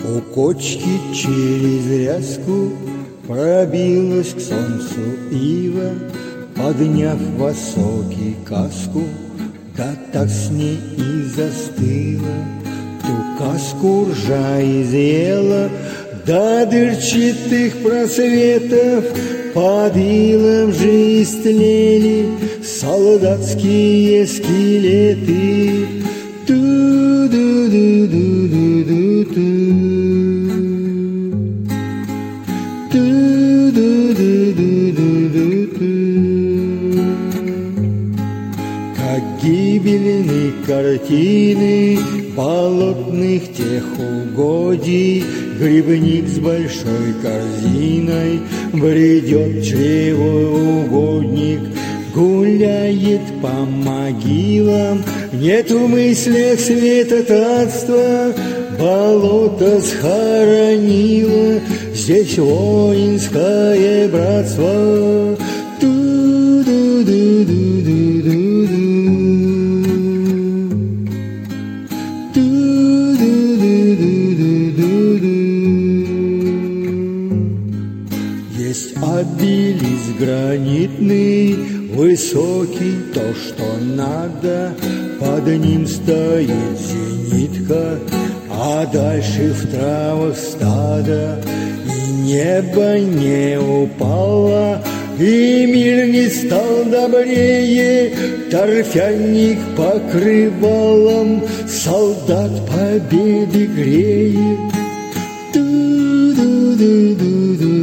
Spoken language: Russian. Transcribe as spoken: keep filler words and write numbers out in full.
У кочки через ряску пробилась к солнцу ива, подняв высокий каску, да так с ней и застыла. Ту каску ржа изъела до дырчатых просветов, под илом же истлели солдатские скелеты. Ту-ду-ду-ду-ду-ду-ду. Как гибельные картины болотных тех угодий, грибник с большой корзиной бредет чревоугодник, гуляет по могилам. Нет в мыслях святотатства, болото схоронило здесь воинское братство. Ту-ду-ду-ду-ду-ду. Ту-ду-ду-ду-ду-ду. Есть обелиск гранитный, высокий, то, что надо, под ним стоит зенитка, а дальше в травах стадо. И небо не упало, и мир не стал добрее, торфяник покрывалом солдат победы греет. Ту-ду-ду-ду-ду.